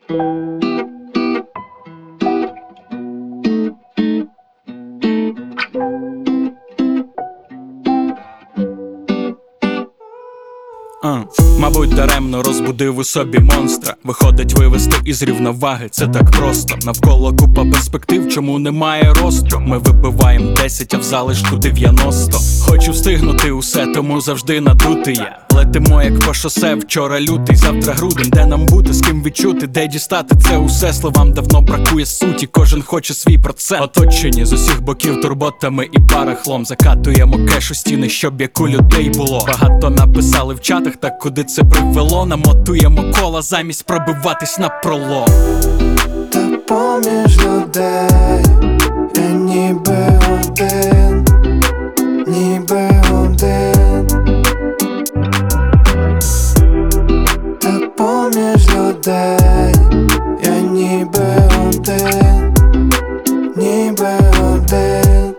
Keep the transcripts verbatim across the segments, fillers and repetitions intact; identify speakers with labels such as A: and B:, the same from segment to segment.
A: Uh. Мабуть, даремно розбудив у собі монстра. Виходить, вивести із рівноваги, це так просто. Навколо купа перспектив, чому немає росту. Ми вибиваємо десять, а в залишку дев'яносто. Хочу встигнути усе, тому завжди надутий я. Летимо як по шосе, вчора лютий, завтра грудень. Де нам бути, з ким відчути, де дістати це усе? Словам давно бракує суті, кожен хоче свій процент. Оточені з усіх боків турботами і барахлом. Закатуємо кеш у стіни, щоб як у людей було. Багато написали в чатах, так куди це привело? Намотуємо кола замість пробиватись на пролом.
B: Та поміж людей я ніби один, ніби один. Та поміж людей я ніби один, ніби один.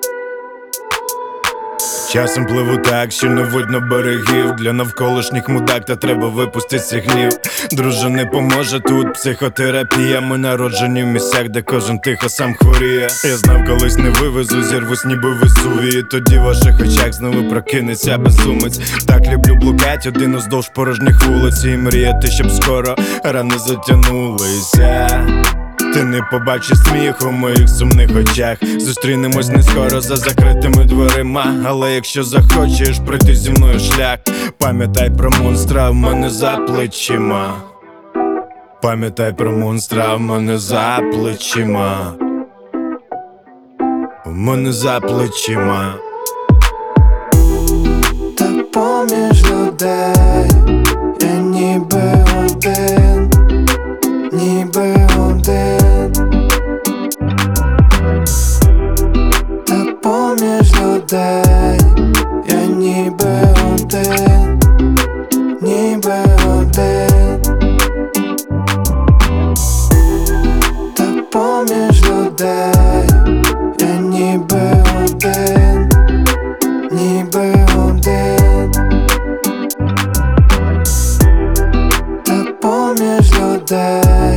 C: Часом пливу так, що не видно берегів. Для навколишніх мудак, та треба випустити гнів. Друже, не поможе тут психотерапія. Ми народжені в місцях, де кожен тихо сам хворіє. Я знав, колись не вивезу, зірвусь ніби Весувії. Тоді в ваших очах знову прокинеться безумець. Так люблю блукать один уздовж порожніх вулиць і мріяти, щоб скоро рани затягнулися. Ти не побачиш сміх у моїх сумних очах. Зустрінемось не скоро за закритими дверима. Але якщо захочеш пройти зі мною шлях, пам'ятай про монстра в мене за плечима. Пам'ятай про монстра в мене за плечима. У мене за плечима.
B: Та поміж людей я ніби один, ніби один. Та поміж людей я ніби один, ніби один. Та поміж людей я ніби один, ніби один. Та поміж людей